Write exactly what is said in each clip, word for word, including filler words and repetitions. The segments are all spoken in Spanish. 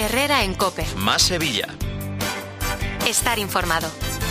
Herrera en COPE. Más Sevilla. Estar informado.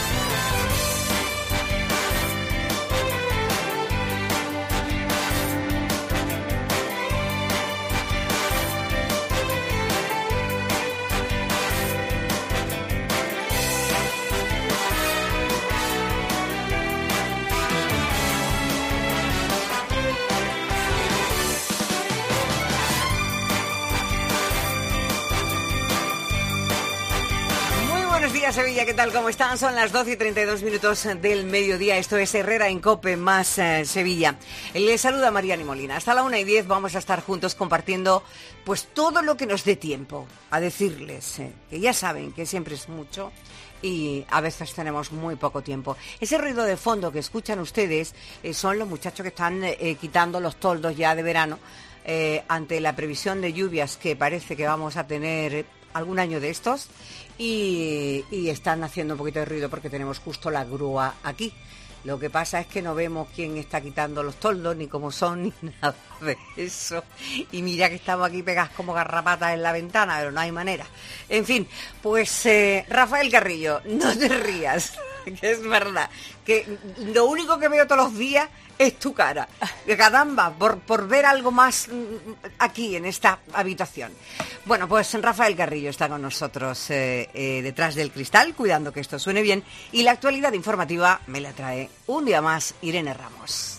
Sevilla, ¿qué tal? ¿Cómo están? Son las doce y treinta y dos minutos del mediodía. Esto es Herrera en COPE, más eh, Sevilla. Les saluda Mariani Molina. Hasta la una y diez vamos a estar juntos compartiendo pues todo lo que nos dé tiempo a decirles, eh, que ya saben que siempre es mucho y a veces tenemos muy poco tiempo. Ese ruido de fondo que escuchan ustedes eh, son los muchachos que están eh, quitando los toldos ya de verano eh, ante la previsión de lluvias que parece que vamos a tener algún año de estos. Y, y están haciendo un poquito de ruido porque tenemos justo la grúa aquí. Lo que pasa es que no vemos quién está quitando los toldos, ni cómo son, ni nada de eso. Y mira que estamos aquí pegadas como garrapatas en la ventana, pero no hay manera. En fin, pues eh, Rafael Carrillo, no te rías, que es verdad, que lo único que veo todos los días es tu cara. Caramba, por, por ver algo más aquí en esta habitación. Bueno, pues Rafael Carrillo está con nosotros eh, eh, detrás del cristal, cuidando que esto suene bien. Y la actualidad informativa me la trae un día más Irene Ramos.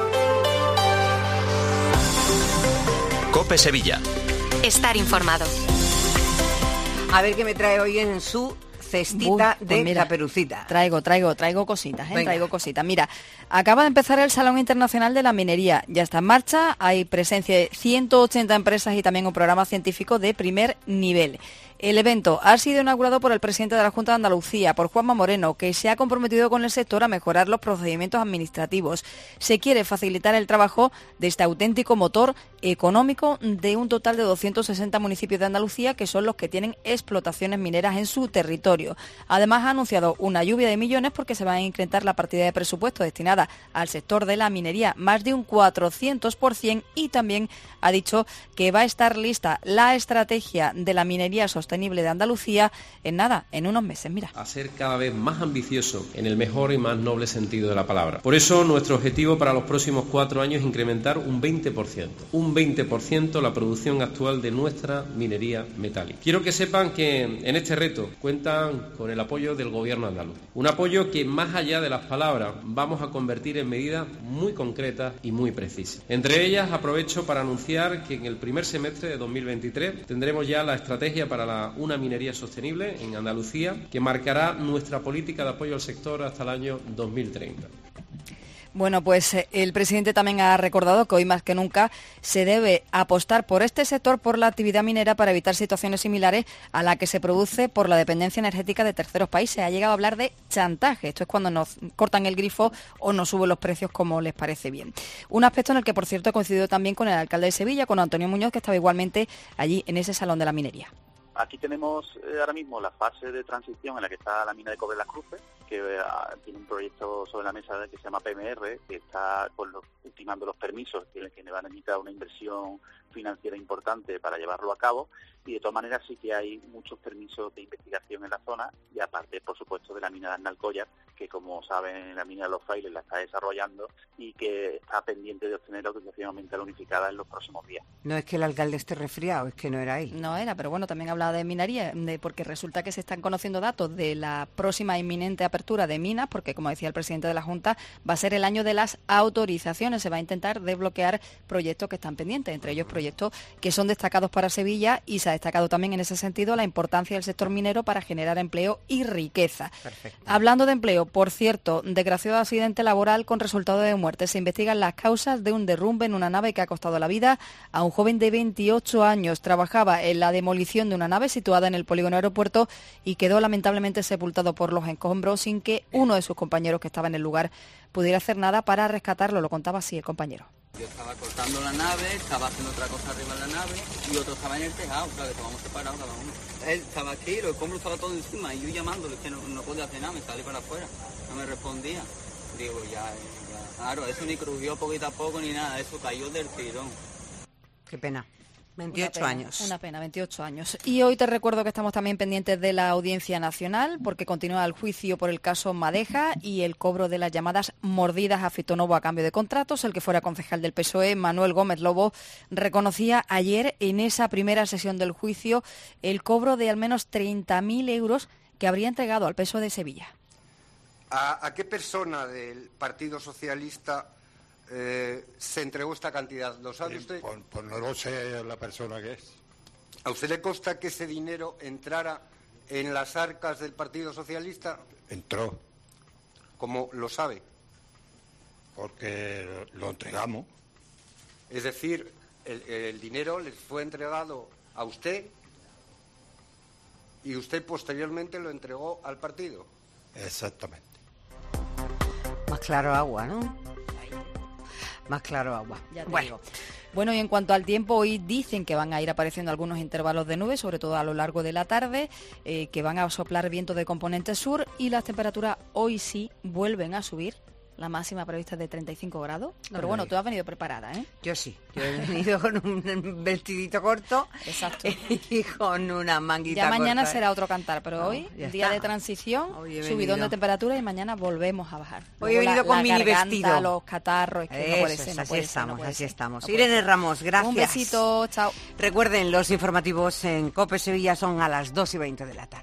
COPE Sevilla. Estar informado. A ver qué me trae hoy en su cestita Uy, pues de mira, Caperucita. Traigo, traigo, traigo cositas, ¿eh? Traigo cositas. Mira, acaba de empezar el Salón Internacional de la Minería. Ya está en marcha, hay presencia de ciento ochenta empresas y también un programa científico de primer nivel. El evento ha sido inaugurado por el presidente de la Junta de Andalucía, por Juanma Moreno, que se ha comprometido con el sector a mejorar los procedimientos administrativos. Se quiere facilitar el trabajo de este auténtico motor económico de un total de doscientos sesenta municipios de Andalucía, que son los que tienen explotaciones mineras en su territorio. Además, ha anunciado una lluvia de millones porque se va a incrementar la partida de presupuesto destinada al sector de la minería más de un cuatrocientos por ciento, y también ha dicho que va a estar lista la estrategia de la minería sostenible sostenible de Andalucía en nada, en unos meses, mira. A ser cada vez más ambicioso en el mejor y más noble sentido de la palabra. Por eso nuestro objetivo para los próximos cuatro años es incrementar un veinte por ciento, un veinte por ciento la producción actual de nuestra minería metálica. Quiero que sepan que en este reto cuentan con el apoyo del Gobierno andaluz. Un apoyo que más allá de las palabras vamos a convertir en medidas muy concretas y muy precisas. Entre ellas aprovecho para anunciar que en el primer semestre de dos mil veintitrés tendremos ya la estrategia para la una minería sostenible en Andalucía, que marcará nuestra política de apoyo al sector hasta el año dos mil treinta. Bueno, pues el presidente también ha recordado que hoy más que nunca se debe apostar por este sector, por la actividad minera, para evitar situaciones similares a la que se produce por la dependencia energética de terceros países. Ha llegado a hablar de chantaje. Esto es cuando nos cortan el grifo o nos suben los precios como les parece bien. Un aspecto en el que, por cierto, he coincidido también con el alcalde de Sevilla, con Antonio Muñoz, que estaba igualmente allí en ese Salón de la Minería. Aquí tenemos eh, ahora mismo la fase de transición en la que está la mina de cobre Las Cruces, que eh, tiene un proyecto sobre la mesa que se llama P M R, que está con los, ultimando los permisos, que, que le van a necesitar una inversión financiera importante para llevarlo a cabo, y de todas maneras sí que hay muchos permisos de investigación en la zona, y aparte, por supuesto, de la mina de Arnalcollar, que como saben, la mina de Los Frailes la está desarrollando y que está pendiente de obtener la autorización ambiental unificada en los próximos días. No es que el alcalde esté resfriado, es que no era él. No era, pero bueno, también hablaba de minería, de, porque resulta que se están conociendo datos de la próxima inminente apertura de minas, porque como decía el presidente de la Junta, va a ser el año de las autorizaciones, se va a intentar desbloquear proyectos que están pendientes, entre ellos proyectos que son destacados para Sevilla, y se ha destacado también en ese sentido la importancia del sector minero para generar empleo y riqueza. Perfecto. Hablando de empleo, por cierto, desgraciado accidente laboral con resultado de muerte. Se investigan las causas de un derrumbe en una nave que ha costado la vida a un joven de veintiocho años. Trabajaba en la demolición de una nave situada en el polígono aeropuerto y quedó lamentablemente sepultado por los escombros sin que uno de sus compañeros que estaba en el lugar pudiera hacer nada para rescatarlo. Lo contaba así el compañero. Yo estaba cortando la nave, estaba haciendo otra cosa arriba de la nave y otro estaba en el tejado, claro, que estábamos separados cada uno. Él estaba aquí, los escombros estaban todos encima y yo llamándole, que no, no podía hacer nada, me salí para afuera, no me respondía. Digo, ya, ya, claro, eso ni crujió poquito a poco ni nada, eso cayó del tirón. Qué pena. veintiocho Una pena, años. Una pena, veintiocho años. Y hoy te recuerdo que estamos también pendientes de la Audiencia Nacional, porque continúa el juicio por el caso Madeja y el cobro de las llamadas mordidas a Fito Novo a cambio de contratos. El que fuera concejal del P S O E, Manuel Gómez Lobo, reconocía ayer en esa primera sesión del juicio el cobro de al menos treinta mil euros que habría entregado al P S O E de Sevilla. ¿A, a qué persona del Partido Socialista eh, se entregó esta cantidad? ¿Lo sabe usted? Pues, pues no lo sé la persona que es. ¿A usted le consta que ese dinero entrara en las arcas del Partido Socialista? Entró. ¿Cómo lo sabe? Porque lo entregamos. Es decir, el, el dinero les fue entregado a usted y usted posteriormente lo entregó al partido. Exactamente. Más claro agua, ¿no? Más claro agua. Ya te bueno. digo. Bueno, y en cuanto al tiempo, hoy dicen que van a ir apareciendo algunos intervalos de nubes, sobre todo a lo largo de la tarde, eh, que van a soplar vientos de componente sur y las temperaturas hoy sí vuelven a subir. La máxima prevista es de treinta y cinco grados. No Pero bueno, tú has venido preparada, ¿eh? Yo sí. Yo he venido con un vestidito corto. Exacto. Y con una manguita Ya mañana corta. será otro cantar, pero No, hoy, ya día está. de transición, Hoy he subidón venido- de temperatura y mañana volvemos a bajar. Hoy he Luego venido la- con la mini garganta, vestido. los catarros, es que no puede Eso ser, es, no así puede ser, estamos, no puede así ser. estamos. No puede Irene ser. Ramos, gracias. Un besito, chao. Recuerden, los informativos en COPE Sevilla son a las dos y veinte de la tarde.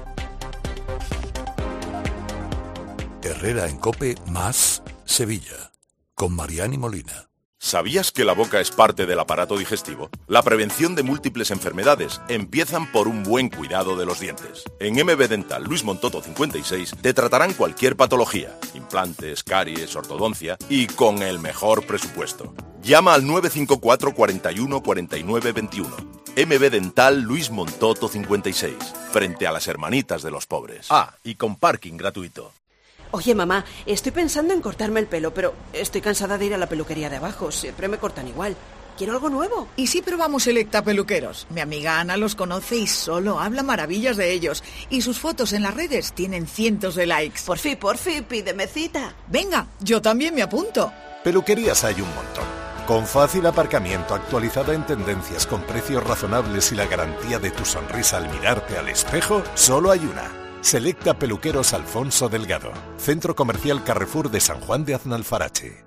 Herrera en COPE más Sevilla, con Mariani Molina. ¿Sabías que la boca es parte del aparato digestivo? La prevención de múltiples enfermedades empiezan por un buen cuidado de los dientes. En M B Dental Luis Montoto cincuenta y seis te tratarán cualquier patología, implantes, caries, ortodoncia y con el mejor presupuesto. Llama al nueve cinco cuatro, cuarenta y uno, cuarenta y nueve veintiuno. M B Dental Luis Montoto cincuenta y seis, frente a las hermanitas de los pobres. Ah, y con parking gratuito. Oye, mamá, estoy pensando en cortarme el pelo, pero estoy cansada de ir a la peluquería de abajo. Siempre me cortan igual. Quiero algo nuevo. ¿Y si probamos Selecta Peluqueros? Mi amiga Ana los conoce y solo habla maravillas de ellos. Y sus fotos en las redes tienen cientos de likes. Por fin, por fin, pídeme cita. Venga, yo también me apunto. Peluquerías hay un montón. Con fácil aparcamiento, actualizada en tendencias, con precios razonables y la garantía de tu sonrisa al mirarte al espejo, solo hay una. Selecta Peluqueros Alfonso Delgado. Centro Comercial Carrefour de San Juan de Aznalfarache.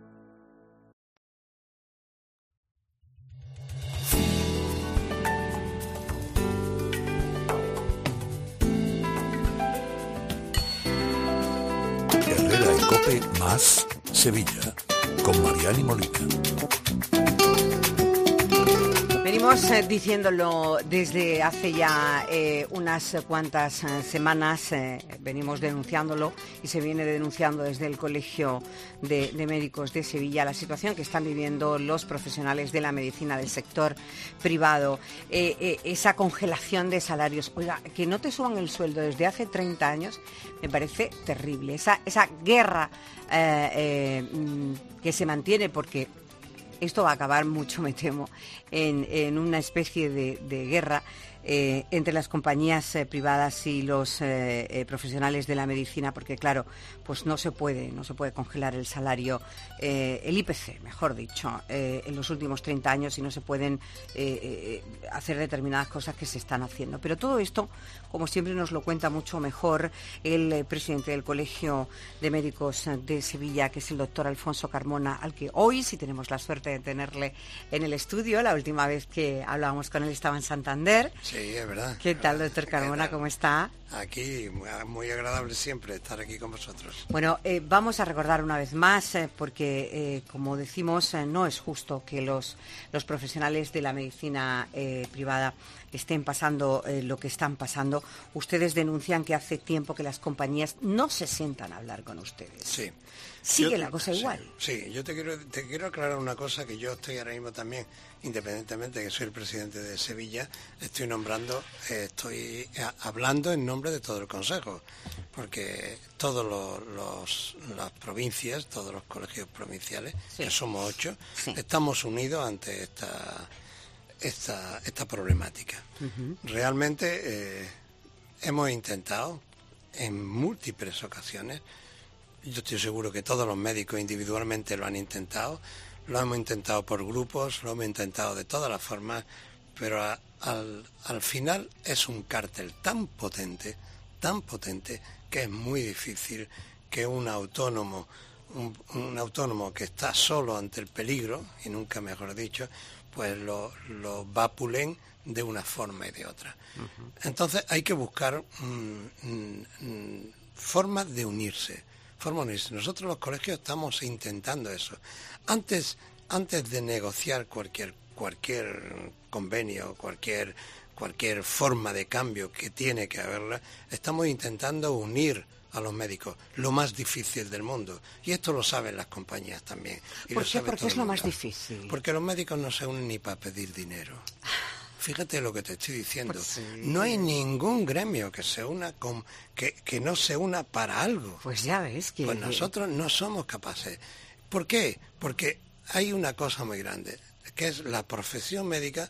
Herrera en COPE más Sevilla, con Mariani Molina. Venimos eh, diciéndolo desde hace ya eh, unas cuantas eh, semanas, eh, venimos denunciándolo y se viene denunciando desde el Colegio de, de Médicos de Sevilla la situación que están viviendo los profesionales de la medicina del sector privado, eh, eh, esa congelación de salarios. Oiga, que no te suban el sueldo desde hace treinta años me parece terrible, esa, esa guerra eh, eh, que se mantiene porque... Esto va a acabar mucho, me temo, en, en una especie de, de guerra eh, entre las compañías eh, privadas y los eh, eh, profesionales de la medicina, porque claro, pues no se puede, no se puede congelar el salario, eh, el I P C, mejor dicho, eh, en los últimos treinta años y no se pueden eh, eh, hacer determinadas cosas que se están haciendo. Pero todo esto, como siempre, nos lo cuenta mucho mejor el eh, presidente del Colegio de Médicos de Sevilla, que es el doctor Alfonso Carmona, al que hoy sí tenemos la suerte de tenerle en el estudio. La última vez que hablábamos con él estaba en Santander. Sí, es verdad. ¿Qué tal, doctor Carmona? ¿Cómo está? Aquí, muy agradable siempre estar aquí con vosotros. Bueno, eh, vamos a recordar una vez más, eh, porque, eh, como decimos, eh, no es justo que los, los profesionales de la medicina eh, privada estén pasando eh, lo que están pasando. Ustedes denuncian que hace tiempo que las compañías no se sientan a hablar con ustedes. Sí. Sigue Yo, la cosa sí, igual. Sí, yo te quiero, te quiero aclarar una cosa, que yo estoy ahora mismo también, independientemente de que soy el presidente de Sevilla, estoy nombrando, eh, estoy hablando en nombre de todo el Consejo, porque todos los, los las provincias, todos los colegios provinciales, sí. que somos ocho, sí. estamos unidos ante esta esta esta problemática. Uh-huh. Realmente eh, hemos intentado en múltiples ocasiones. Yo estoy seguro que todos los médicos individualmente lo han intentado, lo hemos intentado por grupos, lo hemos intentado de todas las formas, pero a, al, al final es un cártel tan potente, tan potente, que es muy difícil que un autónomo, un, un autónomo que está solo ante el peligro, y nunca mejor dicho, pues lo, lo vapulen de una forma y de otra. Uh-huh. Entonces hay que buscar mm, mm, formas de unirse, formas de unirse. Nosotros los colegios estamos intentando eso. Antes, antes de negociar cualquier, cualquier convenio, cualquier, cualquier forma de cambio que tiene que haberla, estamos intentando unir a los médicos, lo más difícil del mundo. Y esto lo saben las compañías también. Y ¿Por qué? Porque es lo más difícil. Porque los médicos no se unen ni para pedir dinero. Fíjate lo que te estoy diciendo. Pues sí. No hay ningún gremio que se una con, que, que no se una para algo. Pues ya ves que... Pues nosotros no somos capaces. ¿Por qué? Porque hay una cosa muy grande, que es la profesión médica.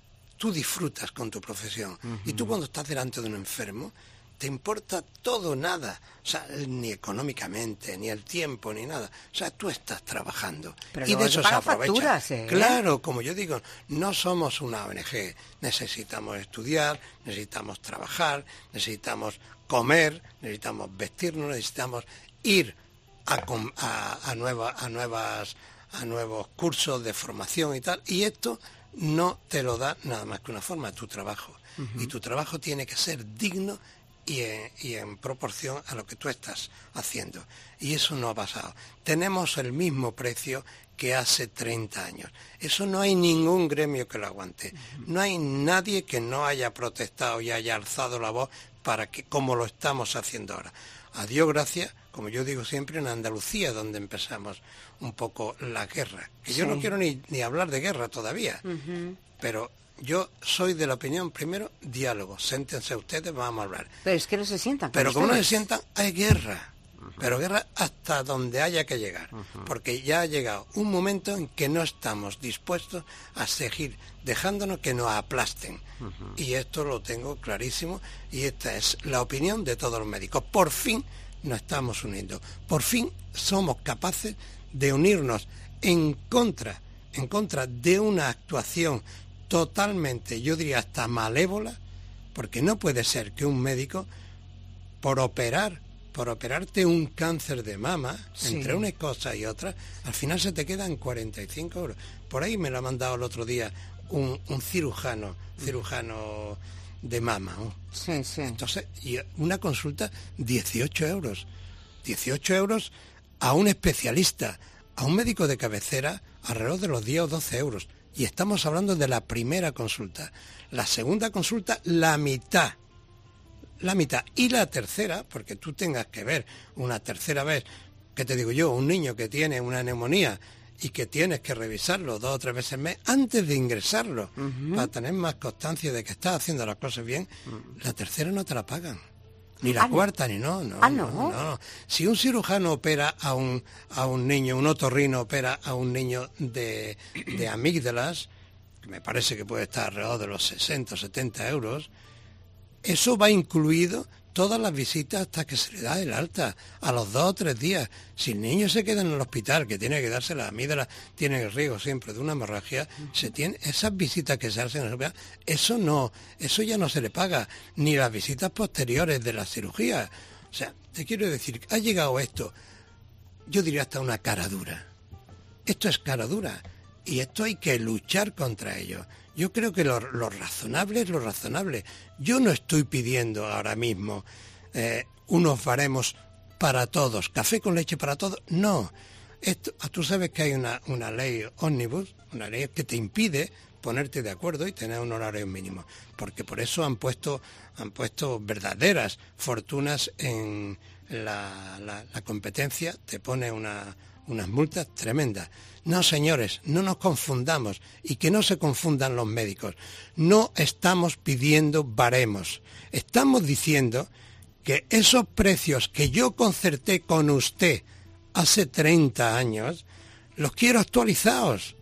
Tú disfrutas con tu profesión. Uh-huh. Y tú cuando estás delante de un enfermo, te importa todo, nada, o sea, ni económicamente, ni el tiempo, ni nada. O sea, tú estás trabajando. Pero y de eso se aprovecha. Facturas, ¿eh? Claro, como yo digo, no somos una O N G. Necesitamos estudiar, necesitamos trabajar, necesitamos comer, necesitamos vestirnos, necesitamos ir a, a, a, nueva, a, nuevas, a nuevos cursos de formación y tal. Y esto no te lo da nada más que una forma, tu trabajo. Uh-huh. Y tu trabajo tiene que ser digno Y en, y en proporción a lo que tú estás haciendo. Y eso no ha pasado. Tenemos el mismo precio que hace treinta años. Eso no hay ningún gremio que lo aguante. No hay nadie que no haya protestado y haya alzado la voz para que, como lo estamos haciendo ahora. A Dios gracias, como yo digo siempre, en Andalucía, donde empezamos un poco la guerra. Que yo sí. no quiero ni, ni hablar de guerra todavía, uh-huh. pero... Yo soy de la opinión, primero, diálogo. Siéntense ustedes, vamos a hablar. Pero es que no se sientan. Pero como no se sientan, hay guerra. Uh-huh. Pero guerra hasta donde haya que llegar. Uh-huh. Porque ya ha llegado un momento en que no estamos dispuestos a seguir dejándonos que nos aplasten. Uh-huh. Y esto lo tengo clarísimo. Y esta es la opinión de todos los médicos. Por fin nos estamos uniendo. Por fin somos capaces de unirnos en contra, en contra de una actuación totalmente, yo diría hasta malévola, porque no puede ser que un médico, por operar, por operarte un cáncer de mama, sí. entre una cosa y otra, al final se te quedan cuarenta y cinco euros. Por ahí me lo ha mandado el otro día un, un cirujano, cirujano de mama. ¿no? Sí, sí. Entonces, y una consulta, dieciocho euros. dieciocho euros a un especialista, a un médico de cabecera, alrededor de los diez o doce euros. Y estamos hablando de la primera consulta. La segunda consulta, la mitad. La mitad. Y la tercera, porque tú tengas que ver una tercera vez, ¿qué te digo yo? Un niño que tiene una neumonía y que tienes que revisarlo dos o tres veces al mes antes de ingresarlo, uh-huh. para tener más constancia de que estás haciendo las cosas bien, uh-huh. la tercera no te la pagan. Ni la ah, cuarta, no. ni no, no, ah, no. no, no. Si un cirujano opera a un a un niño, un otorrino opera a un niño de, de amígdalas, que me parece que puede estar alrededor de los sesenta o setenta euros, eso va incluido todas las visitas hasta que se le da el alta, a los dos o tres días. Si el niño se queda en el hospital, que tiene que darse la amígdala, tiene el riesgo siempre de una hemorragia, se tiene esas visitas que se hacen en el hospital, eso no, eso ya no se le paga, ni las visitas posteriores de la cirugía. O sea, te quiero decir, ha llegado esto, yo diría hasta una cara dura. Esto es cara dura, y esto hay que luchar contra ello. Yo creo que lo, lo razonable es lo razonable. Yo no estoy pidiendo ahora mismo eh, unos baremos para todos, café con leche para todos. No. Esto, tú sabes que hay una, una ley ómnibus, una ley que te impide ponerte de acuerdo y tener un horario mínimo. Porque por eso han puesto, han puesto verdaderas fortunas en la, la, la competencia, te pone una, unas multas tremendas. No, señores, no nos confundamos y que no se confundan los médicos. No estamos pidiendo baremos. Estamos diciendo que esos precios que yo concerté con usted hace treinta años, los quiero actualizados. O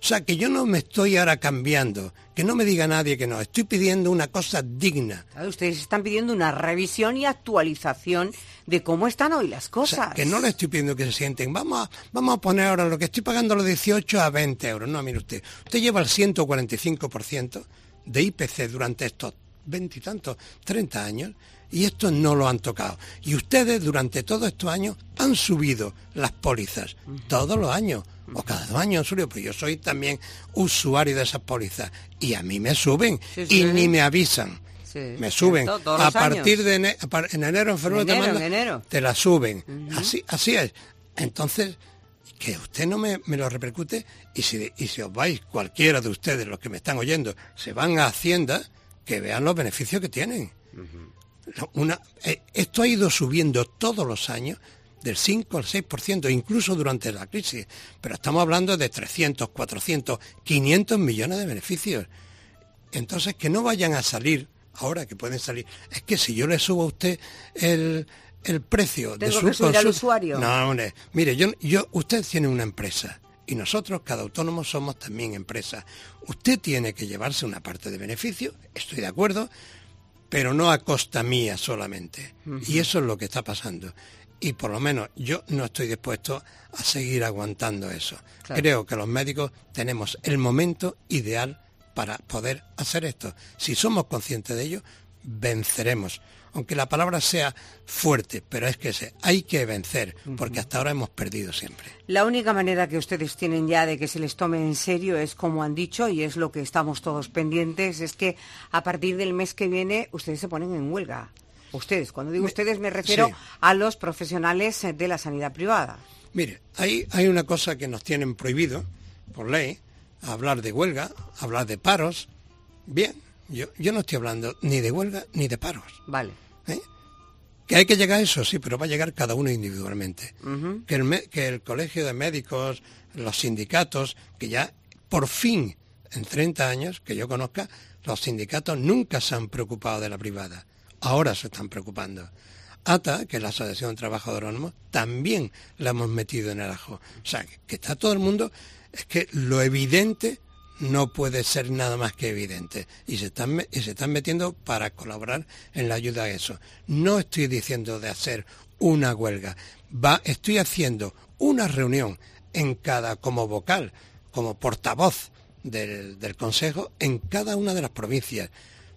sea, que yo no me estoy ahora cambiando, que no me diga nadie que no, estoy pidiendo una cosa digna. Claro, ustedes están pidiendo una revisión y actualización de cómo están hoy las cosas. O sea, que no le estoy pidiendo que se sienten, vamos a, vamos a poner ahora lo que estoy pagando los dieciocho a veinte euros. No, mire usted, usted lleva el ciento cuarenta y cinco por ciento de I P C durante estos veintitantos, treinta años, y esto no lo han tocado. Y ustedes durante todos estos años han subido las pólizas, uh-huh. todos los años, uh-huh. o cada dos años han subido, pues yo soy también usuario de esas pólizas, y a mí me suben, sí, sí. y ni me avisan. Sí, me suben. Cierto, a partir años. de ene, en enero, en febrero, enero, te, manda, en enero. te la suben. Uh-huh. Así, así es. Entonces, que usted no me, me lo repercute, y si, y si os vais, cualquiera de ustedes, los que me están oyendo, se van a Hacienda, que vean los beneficios que tienen. Uh-huh. Una, eh, esto ha ido subiendo todos los años del cinco al seis por ciento, incluso durante la crisis, pero estamos hablando de trescientos, cuatrocientos, quinientos millones de beneficios. Entonces, que no vayan a salir, ahora que pueden salir, es que si yo le subo a usted el, el precio de su consulta, al usuario. No, no, mire, yo, yo, usted tiene una empresa y nosotros, cada autónomo, somos también empresa. Usted tiene que llevarse una parte de beneficio, estoy de acuerdo, pero no a costa mía solamente. Uh-huh. Y eso es lo que está pasando. Y por lo menos yo no estoy dispuesto a seguir aguantando eso. Claro. Creo que los médicos tenemos el momento ideal para poder hacer esto. Si somos conscientes de ello, venceremos. Aunque la palabra sea fuerte, pero es que se, hay que vencer, porque hasta ahora hemos perdido siempre. La única manera que ustedes tienen ya de que se les tome en serio es, como han dicho, y es lo que estamos todos pendientes, es que a partir del mes que viene ustedes se ponen en huelga. Ustedes, cuando digo ustedes me refiero sí. a los profesionales de la sanidad privada. Mire, hay, hay una cosa que nos tienen prohibido, por ley, hablar de huelga, hablar de paros. Bien, yo, yo no estoy hablando ni de huelga ni de paros. Vale. ¿Eh? Que hay que llegar a eso, sí, pero va a llegar cada uno individualmente. Uh-huh. Que, el, que el colegio de médicos, los sindicatos, que ya por fin, en treinta años, que yo conozca, los sindicatos nunca se han preocupado de la privada. Ahora se están preocupando. A T A, que es la Asociación de Trabajadores Autónomos, también la hemos metido en el ajo. O sea, que está todo el mundo, es que lo evidente no puede ser nada más que evidente, y se están y se están metiendo para colaborar en la ayuda a eso. No estoy diciendo de hacer una huelga, va, estoy haciendo una reunión en cada, como vocal, como portavoz del, del Consejo, en cada una de las provincias.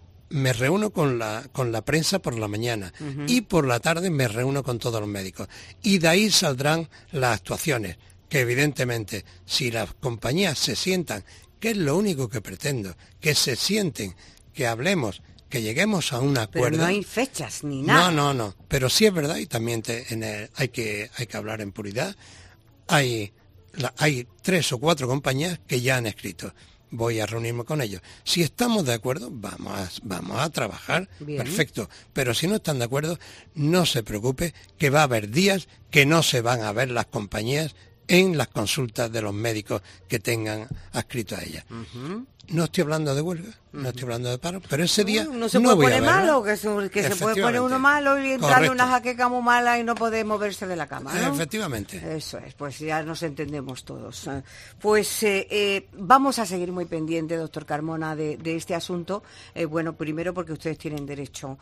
Me reúno con la con la prensa por la mañana, uh-huh. y por la tarde me reúno con todos los médicos, y de ahí saldrán las actuaciones, que evidentemente si las compañías se sientan, que es lo único que pretendo, que se sienten, que hablemos, que lleguemos a un acuerdo. Pero no hay fechas ni nada. No, no, no. Pero sí es verdad, y también te, en el, hay que hay que hablar en puridad. Hay la, hay tres o cuatro compañías que ya han escrito. Voy a reunirme con ellos. Si estamos de acuerdo, vamos a, vamos a trabajar. Bien. Perfecto. Pero si no están de acuerdo, no se preocupe, que va a haber días que no se van a ver las compañías en las consultas de los médicos que tengan adscrito a ellas. Uh-huh. No estoy hablando de huelga, uh-huh. no estoy hablando de paro, pero ese día no, no se no puede voy poner a malo, que, se, que se puede poner uno malo y entrarle una jaqueca muy mala y no poder moverse de la cama, ¿no? Efectivamente. Eso es, pues ya nos entendemos todos. Pues eh, eh, vamos a seguir muy pendiente, doctor Carmona, de, de este asunto. Eh, bueno, primero porque ustedes tienen derecho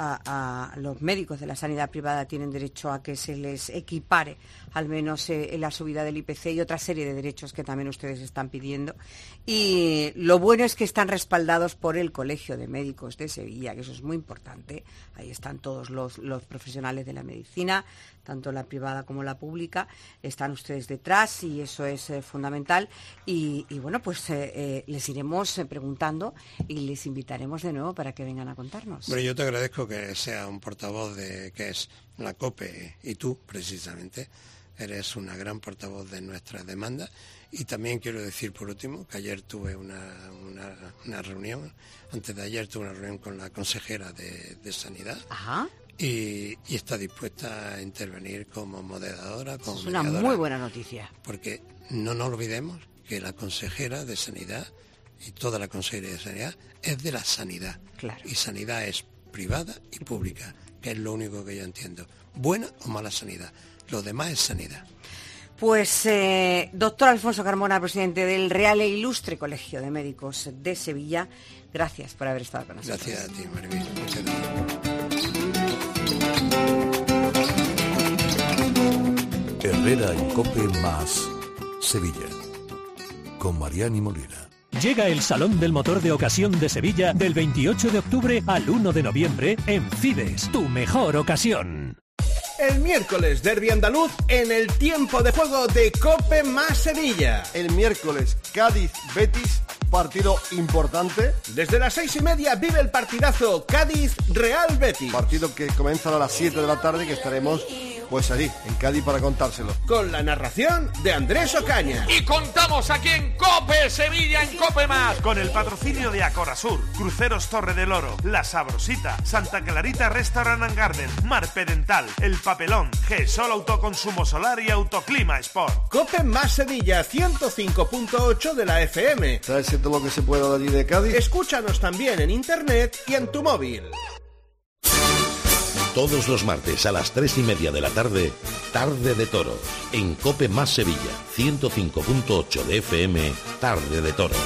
a, a, los médicos de la sanidad privada tienen derecho a que se les equipare al menos eh, en la subida del I P C y otra serie de derechos que también ustedes están pidiendo. Y lo bueno es que están respaldados por el Colegio de Médicos de Sevilla, que eso es muy importante. Ahí están todos los, los profesionales de la medicina, tanto la privada como la pública. Están ustedes detrás y eso es eh, fundamental. Y, y bueno, pues eh, eh, les iremos eh, preguntando y les invitaremos de nuevo para que vengan a contarnos. Bueno, yo te agradezco que sea un portavoz de que es la COPE y tú, precisamente. Eres una gran portavoz de nuestras demandas. Y también quiero decir, por último, que ayer tuve una, una, una reunión, antes de ayer tuve una reunión con la consejera de, de Sanidad. Ajá. Y, y está dispuesta a intervenir como moderadora. Como es una mediadora, muy buena noticia. Porque no nos olvidemos que la consejera de Sanidad y toda la consejería de Sanidad es de la sanidad. Claro. Y sanidad es privada y pública, que es lo único que yo entiendo. Buena o mala sanidad. Lo demás es sanidad. Pues, eh, doctor Alfonso Carmona, presidente del Real e Ilustre Colegio de Médicos de Sevilla, gracias por haber estado con nosotros. Gracias a ti, Maribel. Muchas gracias. Herrera en COPE más Sevilla, con Mariani Molina. Llega el Salón del Motor de Ocasión de Sevilla del veintiocho de octubre al uno de noviembre en Fides, tu mejor ocasión. El miércoles, derbi andaluz en el tiempo de juego de COPE más Sevilla. El miércoles, Cádiz-Betis, partido importante. Desde las seis y media vive el partidazo Cádiz-Real Betis. Partido que comenzará a las siete de la tarde, que estaremos pues allí, en Cádiz, para contárselo. Con la narración de Andrés Ocaña. Y contamos aquí en COPE Sevilla, en COPE más, con el patrocinio de Acorazur, Cruceros Torre del Oro, La Sabrosita, Santa Clarita Restaurant and Garden, Marpedental, El Papelón, G-Sol Autoconsumo Solar y Autoclima Sport. COPE más Sevilla, ciento cinco punto ocho de la F M. Traerse todo lo que se pueda de allí de Cádiz. Escúchanos también en internet y en tu móvil. Todos los martes a las tres y media de la tarde, Tarde de Toros, en COPE más Sevilla, ciento cinco punto ocho de F M, Tarde de Toros.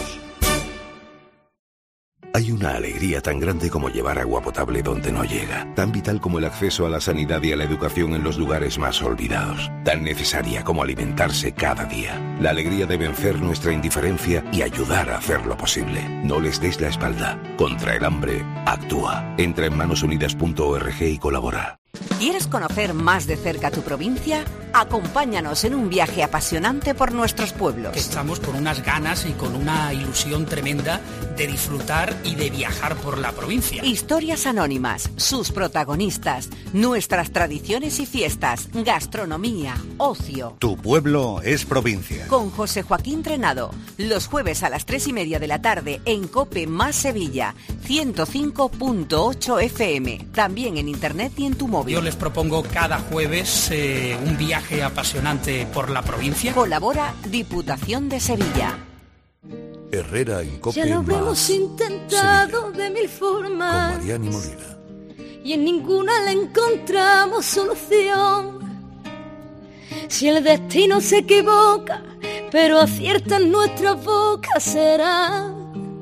Hay una alegría tan grande como llevar agua potable donde no llega, tan vital como el acceso a la sanidad y a la educación en los lugares más olvidados, tan necesaria como alimentarse cada día. La alegría de vencer nuestra indiferencia y ayudar a hacerlo posible. No les des la espalda. Contra el hambre, actúa. Entra en manos unidas punto org y colabora. ¿Quieres conocer más de cerca tu provincia? Acompáñanos en un viaje apasionante por nuestros pueblos. Estamos con unas ganas y con una ilusión tremenda de disfrutar y de viajar por la provincia. Historias anónimas, sus protagonistas, nuestras tradiciones y fiestas, gastronomía, ocio. Tu pueblo es provincia. Con José Joaquín Trenado, los jueves a las tres y media de la tarde en COPE más Sevilla, ciento cinco punto ocho F M, también en internet y en tu móvil. Yo les propongo cada jueves eh, un viaje apasionante por la provincia. Colabora Diputación de Sevilla. Herrera en COPE Ya lo más habremos intentado Sevilla, de mil formas, con Mariani Molina. y en ninguna le encontramos solución. Si el destino se equivoca, pero acierta en nuestra boca, será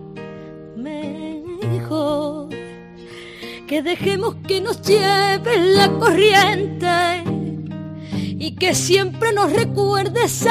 mejor que dejemos que nos lleve la corriente y que siempre nos recuerde esa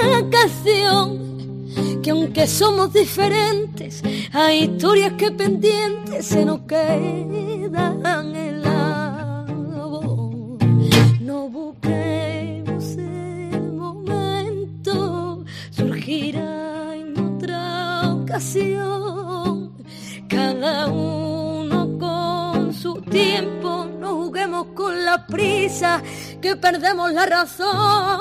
canción, que aunque somos diferentes, hay historias que pendientes se nos quedan en la voz. No busquemos el momento, surgirá en otra ocasión, cada uno con su tiempo, no juguemos con la prisa, que perdemos la razón.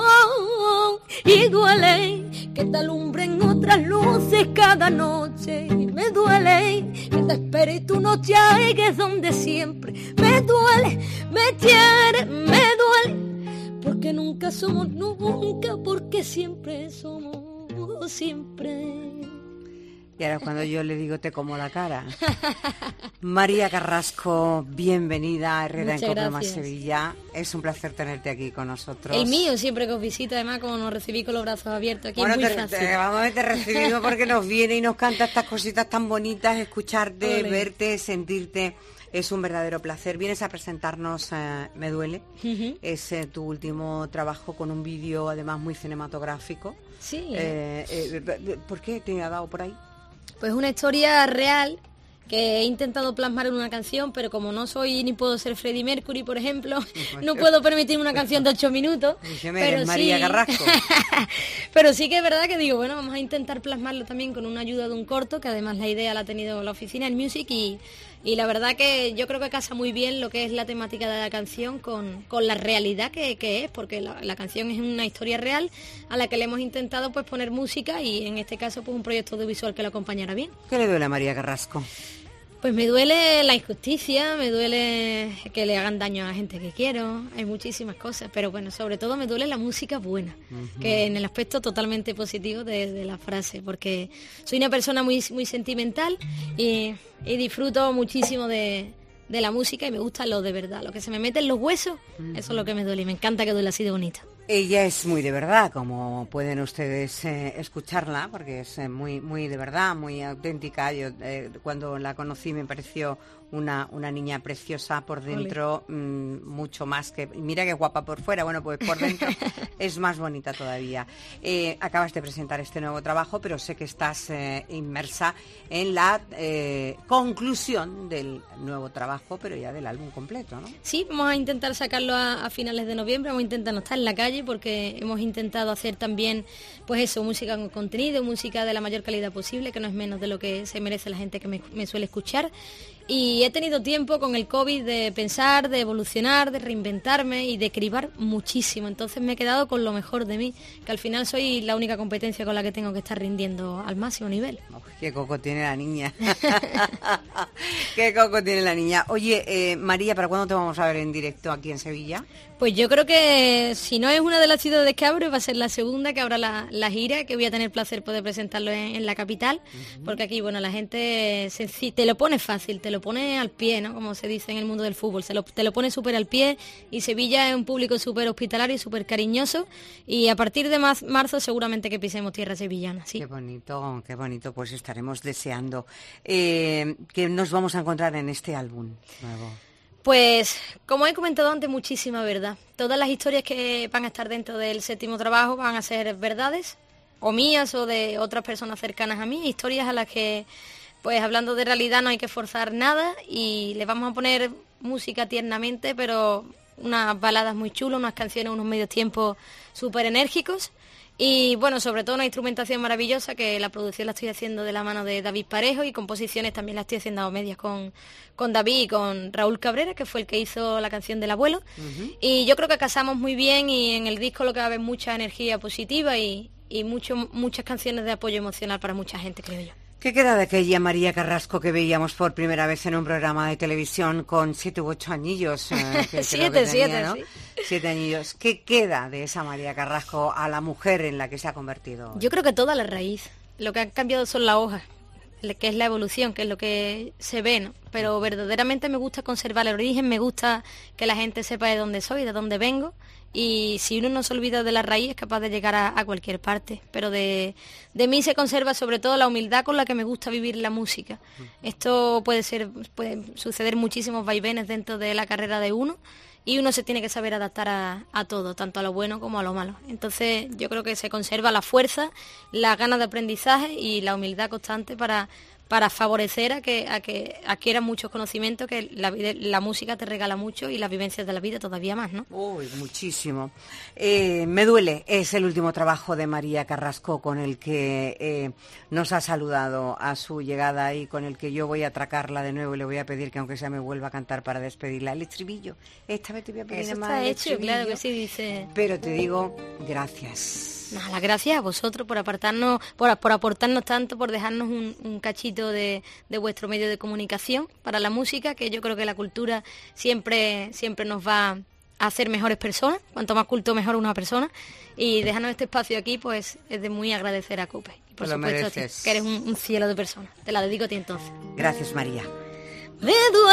Y duele que te alumbren otras luces cada noche, y me duele que te espere y tú no llegues donde siempre. Me duele, me tiene, me duele, porque nunca somos nunca, porque siempre somos siempre. Y ahora cuando yo le digo te como la cara. María Carrasco, bienvenida a Herrera Muchas en COPE más gracias. Sevilla. Es un placer tenerte aquí con nosotros. El mío siempre que os visita, además como nos recibí con los brazos abiertos aquí, Bueno, es muy te, fácil. te- vamos a ver, te recibimos porque nos viene y nos canta estas cositas tan bonitas, escucharte, Ole. verte, sentirte. Es un verdadero placer. Vienes a presentarnos eh, Me Duele. Ujú. Es eh, tu último trabajo con un vídeo además muy cinematográfico. Sí. Eh, eh, ¿Por qué te ha dado por ahí? Pues una historia real que he intentado plasmar en una canción, pero como no soy ni puedo ser Freddie Mercury, por ejemplo, no puedo permitirme una canción de ocho minutos. Dígame, pero eres María sí, Carrasco. pero sí que es verdad que digo, bueno, vamos a intentar plasmarlo también con una ayuda de un corto, que además la idea la ha tenido la oficina, el Music, y, y la verdad que yo creo que casa muy bien lo que es la temática de la canción con, con la realidad que, que es, porque la, la canción es una historia real a la que le hemos intentado pues poner música y en este caso pues un proyecto audiovisual que lo acompañara bien. ¿Qué le duele a María Carrasco? Pues me duele la injusticia, me duele que le hagan daño a la gente que quiero, hay muchísimas cosas, pero bueno, sobre todo me duele la música buena, Ujú. que en el aspecto totalmente positivo de, de la frase, porque soy una persona muy, muy sentimental y, y disfruto muchísimo de, de la música y me gusta lo de verdad, lo que se me mete en los huesos, eso es lo que me duele y me encanta que duele así de bonito. Ella es muy de verdad, como pueden ustedes eh, escucharla, porque es eh, muy muy de verdad, muy auténtica. Yo eh, cuando la conocí me pareció una, una niña preciosa por dentro, mmm, mucho más que... Mira qué guapa por fuera, bueno, pues por dentro es más bonita todavía. Eh, acabas de presentar este nuevo trabajo, pero sé que estás eh, inmersa en la eh, conclusión del nuevo trabajo, pero ya del álbum completo, ¿no? Sí, vamos a intentar sacarlo a, a finales de noviembre, vamos a intentar no estar en la calle, porque hemos intentado hacer también, pues eso, música con contenido, música de la mayor calidad posible, que no es menos de lo que se merece la gente que me, me suele escuchar. Y he tenido tiempo con el COVID de pensar, de evolucionar, de reinventarme y de cribar muchísimo. Entonces me he quedado con lo mejor de mí, que al final soy la única competencia con la que tengo que estar rindiendo al máximo nivel. Oh, qué coco tiene la niña. Qué coco tiene la niña. Oye, eh, María, ¿para cuándo te vamos a ver en directo aquí en Sevilla? Pues yo creo que si no es una de las ciudades que abre, va a ser la segunda que abra la, la gira, que voy a tener placer poder presentarlo en, en la capital, uh-huh. Porque aquí, bueno, la gente se, te lo pone fácil, te lo pone al pie, ¿no? Como se dice en el mundo del fútbol, se lo, te lo pone súper al pie, y Sevilla es un público súper hospitalario y súper cariñoso, y a partir de mar- marzo seguramente que pisemos tierra sevillana, sí. Qué bonito, qué bonito, pues estaremos deseando. Eh, ¿Qué nos vamos a encontrar en este álbum nuevo? Pues, como he comentado antes, muchísima verdad. Todas las historias que van a estar dentro del séptimo trabajo van a ser verdades, o mías o de otras personas cercanas a mí, historias a las que, pues hablando de realidad, no hay que forzar nada, y le vamos a poner música tiernamente, pero unas baladas muy chulas, unas canciones, unos medios tiempos súper enérgicos. Y bueno, sobre todo una instrumentación maravillosa, que la producción la estoy haciendo de la mano de David Parejo, y composiciones también las estoy haciendo a medias con, con David y con Raúl Cabrera, que fue el que hizo la canción del abuelo. Uh-huh. Y yo creo que casamos muy bien, y en el disco lo que va a haber mucha energía positiva y, y mucho, muchas canciones de apoyo emocional para mucha gente, creo yo. ¿Qué queda de aquella María Carrasco que veíamos por primera vez en un programa de televisión con siete u ocho añillos? Eh, que siete, que tenía, siete, ¿no? sí. Siete añillos. ¿Qué queda de esa María Carrasco a la mujer en la que se ha convertido? Yo creo que toda la raíz. Lo que ha cambiado son las hojas, que es la evolución, que es lo que se ve, ¿no? Pero verdaderamente me gusta conservar el origen, me gusta que la gente sepa de dónde soy, de dónde vengo. Y si uno no se olvida de la raíz, es capaz de llegar a, a cualquier parte. Pero de, de mí se conserva sobre todo la humildad con la que me gusta vivir la música. Esto puede ser, puede suceder muchísimos vaivenes dentro de la carrera de uno, y uno se tiene que saber adaptar a, a todo, tanto a lo bueno como a lo malo. Entonces yo creo que se conserva la fuerza, las ganas de aprendizaje y la humildad constante para... para favorecer a que a que adquieran muchos conocimientos, que la, la música te regala mucho, y las vivencias de la vida todavía más, ¿no? Uy, muchísimo. Eh, Me duele, es el último trabajo de María Carrasco con el que eh, nos ha saludado a su llegada, y con el que yo voy a atracarla de nuevo, y le voy a pedir que aunque sea me vuelva a cantar para despedirla. El estribillo, esta vez te voy a pedir Eso más está el hecho, estribillo, claro que sí, dice. Pero te digo, gracias. Nada, las gracias a vosotros por apartarnos, por, por aportarnos tanto, por dejarnos un, un cachito de, de vuestro medio de comunicación para la música, que yo creo que la cultura siempre, siempre nos va a hacer mejores personas. Cuanto más culto, mejor una persona. Y dejarnos este espacio aquí, pues es de muy agradecer a Cope. Y por Te lo supuesto a ti, mereces. que eres un, un cielo de persona. Te la dedico a ti entonces. Gracias, María. Me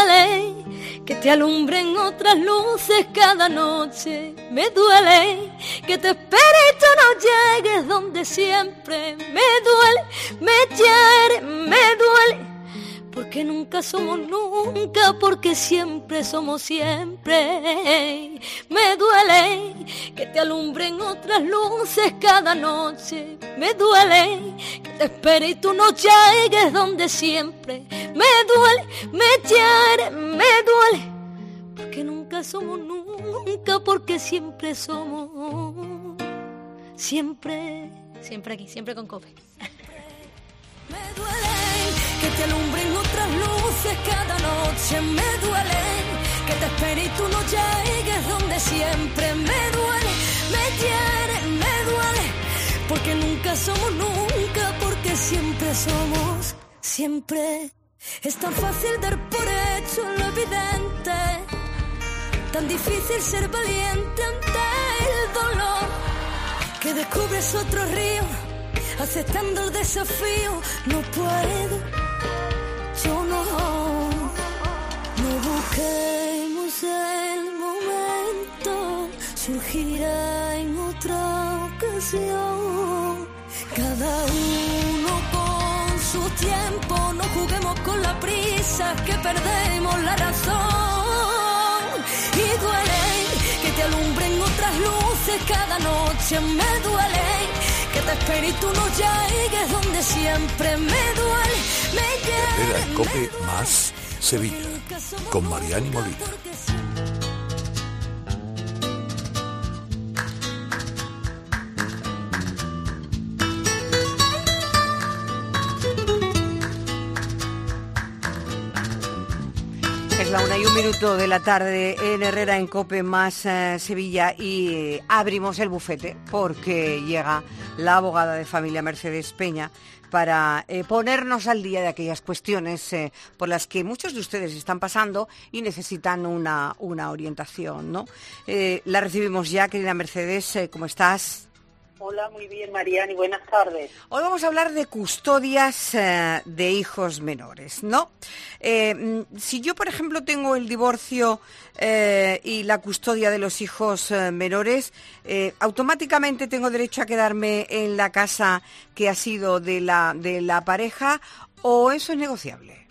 duele que te alumbren otras luces cada noche. Me duele que te espere y tú no llegues donde siempre. Me duele, me hiere, me duele. Porque nunca somos nunca, porque siempre somos siempre. Me duele que te alumbren otras luces cada noche. Me duele que te espere y tú no llegues donde siempre. Me duele, me hiere, me duele. Porque nunca somos nunca, porque siempre somos siempre, siempre aquí, siempre con Cope. Me duele que te alumbren otras luces cada noche. Me duele que te espere y tú no llegues donde siempre. Me duele, me hiere, me duele. Porque nunca somos nunca, porque siempre somos siempre. Es tan fácil dar por hecho lo evidente, tan difícil ser valiente ante el dolor, que descubres otro río aceptando el desafío. No puedo, yo no, no busquemos el momento, surgirá en veces que perdemos la razón. Y duele que te alumbren otras luces cada noche. Me duele que te espere y tú no llegues donde siempre. Me duele, me Herrera en llena. Cope más Sevilla, con Mariani Molina. Es la una y un minuto de la tarde en Herrera en Cope más eh, Sevilla y eh, abrimos el bufete porque llega la abogada de familia Mercedes Peña para eh, ponernos al día de aquellas cuestiones eh, por las que muchos de ustedes están pasando y necesitan una, una orientación, ¿no? Eh, la recibimos ya, querida Mercedes, eh, ¿cómo estás? Hola, muy bien, Mariani, buenas tardes. Hoy vamos a hablar de custodias eh, de hijos menores, ¿no? Eh, si yo, por ejemplo, tengo el divorcio eh, y la custodia de los hijos eh, menores, eh, ¿automáticamente tengo derecho a quedarme en la casa que ha sido de la, de la pareja o eso es negociable?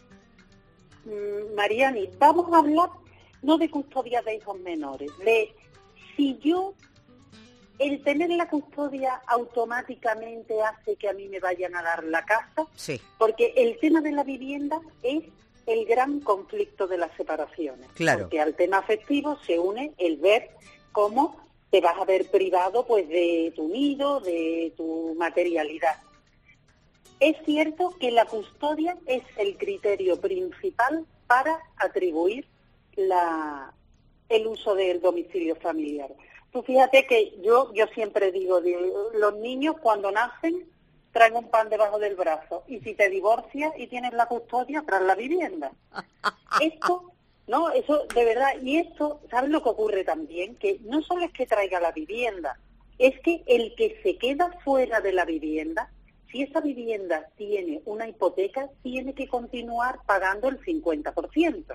Mm, Mariani, vamos a hablar no de custodia de hijos menores, de si yo... ¿El tener la custodia automáticamente hace que a mí me vayan a dar la casa? Sí. Porque el tema de la vivienda es el gran conflicto de las separaciones. Claro. Porque al tema afectivo se une el ver cómo te vas a ver privado pues de tu nido, de tu materialidad. Es cierto que la custodia es el criterio principal para atribuir la, el uso del domicilio familiar. Tú fíjate que yo yo siempre digo, digo, los niños cuando nacen traen un pan debajo del brazo y si te divorcias y tienes la custodia, traes la vivienda. Esto, no, eso de verdad, y esto, ¿sabes lo que ocurre también? Que no solo es que traiga la vivienda, es que el que se queda fuera de la vivienda, si esa vivienda tiene una hipoteca, tiene que continuar pagando el cincuenta por ciento.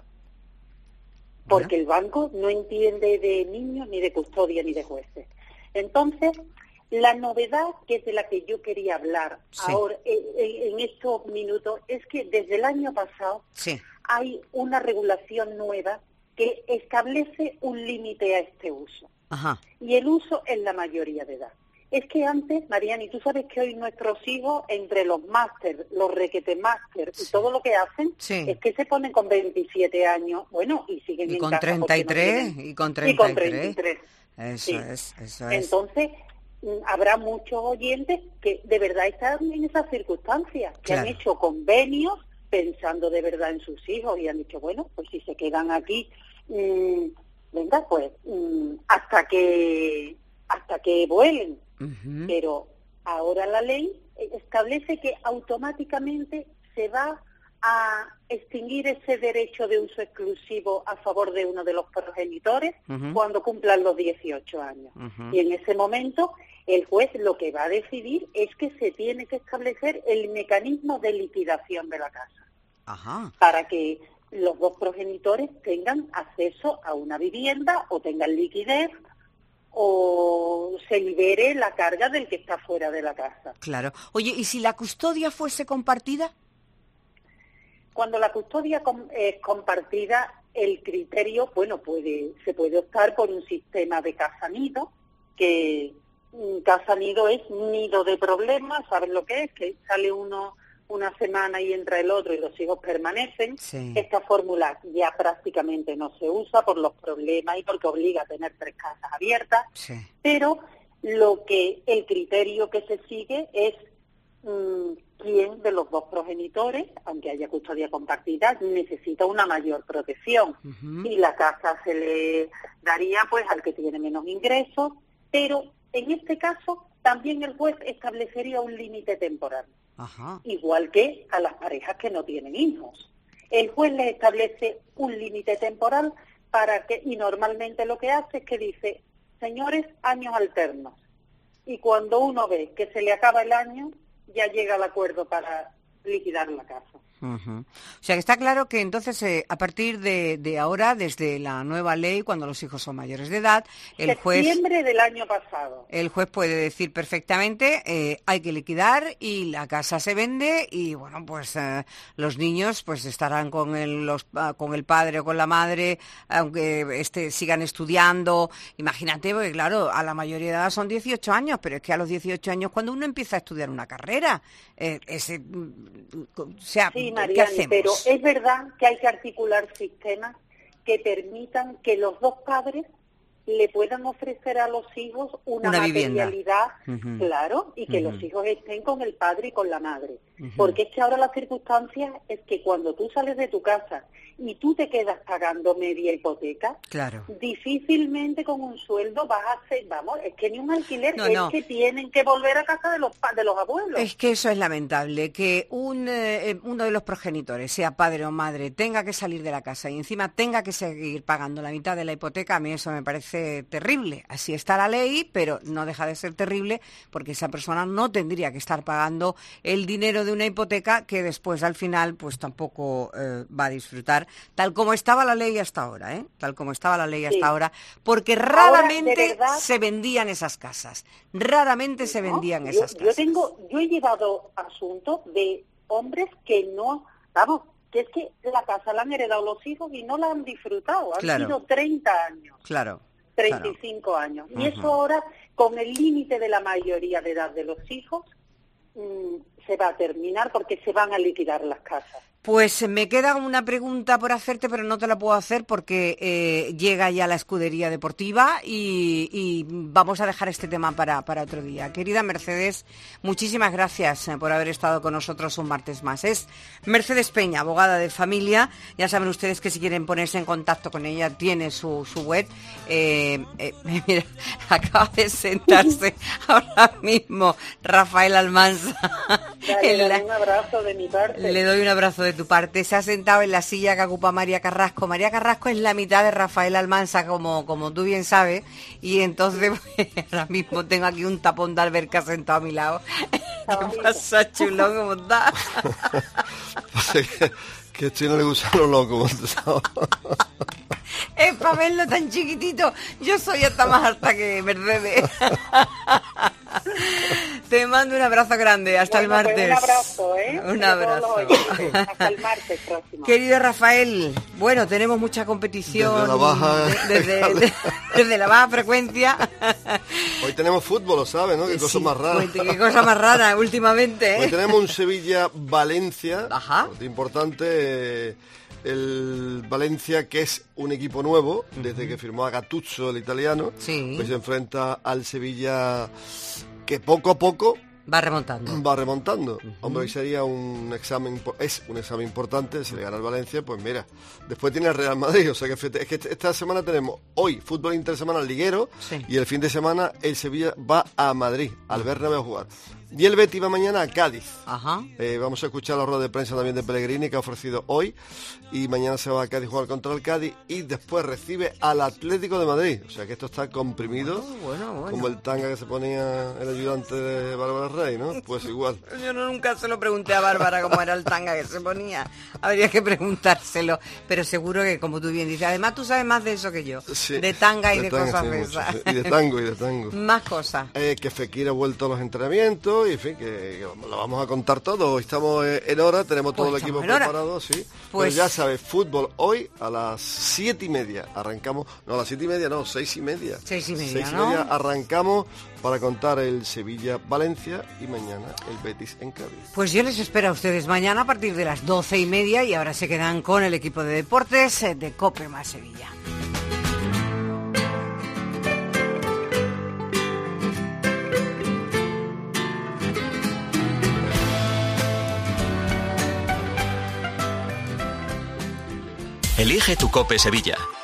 Porque el banco no entiende de niños, ni de custodia, ni de jueces. Entonces, la novedad que es de la que yo quería hablar sí. ahora en, en estos minutos es que desde el año pasado sí. hay una regulación nueva que establece un límite a este uso. Ajá. Y el uso es la mayoría de edad. Es que antes, Mariani, tú sabes que hoy nuestros hijos, entre los máster, los requete máster y todo lo que hacen, sí. es que se ponen con veintisiete años, bueno, y siguen y en con casa treinta y tres, no y con treinta y tres. Y con treinta y tres. Eso sí. es, eso es. Entonces, habrá muchos oyentes que de verdad están en esas circunstancias, que claro. han hecho convenios pensando de verdad en sus hijos y han dicho, bueno, pues si se quedan aquí, mmm, venga, pues mmm, hasta que hasta que vuelen. Uh-huh. Pero ahora la ley establece que automáticamente se va a extinguir ese derecho de uso exclusivo a favor de uno de los progenitores uh-huh. cuando cumplan los dieciocho años. Uh-huh. Y en ese momento el juez lo que va a decidir es que se tiene que establecer el mecanismo de liquidación de la casa. Ajá. Para que los dos progenitores tengan acceso a una vivienda o tengan liquidez o se libere la carga del que está fuera de la casa. Claro. Oye, ¿y si la custodia fuese compartida? Cuando la custodia es compartida, el criterio, bueno, puede se puede optar por un sistema de casa-nido, que casa-nido es nido de problemas, ¿sabes lo que es? Que sale uno una semana y entra el otro y los hijos permanecen. Sí. Esta fórmula ya prácticamente no se usa por los problemas y porque obliga a tener tres casas abiertas, sí. pero lo que el criterio que se sigue es mmm, quién de los dos progenitores, aunque haya custodia compartida, necesita una mayor protección. Uh-huh. Y la casa se le daría pues al que tiene menos ingresos, pero en este caso también el juez establecería un límite temporal. Ajá. Igual que a las parejas que no tienen hijos. El juez les establece un límite temporal para que, y normalmente lo que hace es que dice, señores, años alternos. Y cuando uno ve que se le acaba el año, ya llega al acuerdo para liquidar la casa. Uh-huh. O sea que está claro que entonces eh, a partir de, de ahora, desde la nueva ley, cuando los hijos son mayores de edad, el juez... Septiembre del año pasado. El juez puede decir perfectamente, eh, hay que liquidar y la casa se vende y bueno, pues eh, los niños pues estarán con el, los, con el padre o con la madre, aunque este, sigan estudiando. Imagínate, porque claro, a la mayoría de edad son dieciocho años, pero es que a los dieciocho años cuando uno empieza a estudiar una carrera, eh, ese, o sea, sí, ¿qué Mariani, hacemos? pero es verdad que hay que articular sistemas que permitan que los dos padres le puedan ofrecer a los hijos una, Una materialidad, uh-huh. claro, y que Uh-huh. los hijos estén con el padre y con la madre. Uh-huh. Porque es que ahora las circunstancias es que cuando tú sales de tu casa y tú te quedas pagando media hipoteca, Claro. difícilmente con un sueldo vas a hacer, vamos, es que ni un alquiler, No, es no. que tienen que volver a casa de los pa- de los abuelos. Es que eso es lamentable, que un, eh, uno de los progenitores, sea padre o madre, tenga que salir de la casa y encima tenga que seguir pagando la mitad de la hipoteca. A mí eso me parece terrible. Así está la ley, pero no deja de ser terrible porque esa persona no tendría que estar pagando el dinero de una hipoteca que después al final pues tampoco eh, va a disfrutar, tal como estaba la ley hasta ahora, ¿eh? Tal como estaba la ley hasta Sí. ahora, porque Ahora, raramente de verdad- se vendían esas casas, raramente se ¿no? vendían yo, esas yo casas. tengo, yo he llevado asuntos de hombres que no, vamos, que es que la casa la han heredado los hijos y no la han disfrutado, han Claro. sido treinta años, Claro. treinta y cinco años. Y Ujú. eso ahora, con el límite de la mayoría de edad de los hijos, mmm, se va a terminar porque se van a liquidar las casas. Pues me queda una pregunta por hacerte, pero no te la puedo hacer porque eh, llega ya la escudería deportiva y, y vamos a dejar este tema para, para otro día. Querida Mercedes, muchísimas gracias por haber estado con nosotros un martes más. Es Mercedes Peña, abogada de familia. Ya saben ustedes que si quieren ponerse en contacto con ella, tiene su, su web. Eh, eh, mira, acaba de sentarse ahora mismo Rafael Almanza. Dale, En la- dale un abrazo de mi parte. Le doy un abrazo de tu parte. Se ha sentado en la silla que ocupa María Carrasco. María Carrasco es la mitad de Rafael Almanza, como, como tú bien sabes, y entonces pues, ahora mismo tengo aquí un tapón de alberca sentado a mi lado. ¿Qué pasa, chulón? ¿Cómo estás? que, que a Chino no le gustan los locos. Es para verlo tan chiquitito. Yo soy hasta más alta que Mercedes. Te mando un abrazo grande. Hasta Bueno, el pues martes. un abrazo, ¿eh? Un Para todos abrazo. los oyentes. Hasta el martes próximo. Querido Rafael, bueno, tenemos mucha competición. Desde la baja- de- desde, de- desde la baja frecuencia. Hoy tenemos fútbol, ¿lo sabes, no? Qué cosa más rara. Cuente, qué cosa más rara últimamente, ¿eh? Hoy tenemos un Sevilla-Valencia. Ajá. Importante. eh, El Valencia, que es un equipo nuevo, desde que firmó a Gattuso, el italiano, Sí. pues se enfrenta al Sevilla, que poco a poco va remontando. Va remontando. Hombre, hoy sería un examen, impo- es un examen importante. Si le gana al Valencia, pues mira, después tiene el Real Madrid. O sea que, fíjate, es que esta semana tenemos hoy fútbol intersemana liguero, Sí. y el fin de semana el Sevilla va a Madrid, al Bernabéu a jugar. Y el Betis va mañana a Cádiz. Ajá. Eh, vamos a escuchar la rueda de prensa también de Pellegrini, que ha ofrecido hoy, y mañana se va a Cádiz a jugar contra el Cádiz y después recibe al Atlético de Madrid. O sea que esto está comprimido, Bueno, bueno. como el tanga que se ponía el ayudante de Bárbara Rey, ¿no? Pues igual. Yo no, nunca se lo pregunté a Bárbara cómo era el tanga que se ponía. Habría que preguntárselo. Pero seguro que, como tú bien dices, además tú sabes más de eso que yo. Sí, de tanga y de, tanga, cosas sí, de mucho, esas. sí. Y de tango, y de tango. Más cosas. Eh, que Fekir ha vuelto a los entrenamientos y en fin, que, que lo vamos a contar todo. Hoy estamos eh, en hora, tenemos todo Pues el equipo estamos en hora. preparado, sí. Pues- Pues ya sabes, fútbol hoy a las siete y media arrancamos, no a las siete y media, no, seis y media. Seis y media, Seis y ¿no? media arrancamos para contar el Sevilla-Valencia y mañana el Betis en Cádiz. Pues yo les espero a ustedes mañana a partir de las doce y media y ahora se quedan con el equipo de deportes eh, de COPE más Sevilla. Elige tu COPE Sevilla.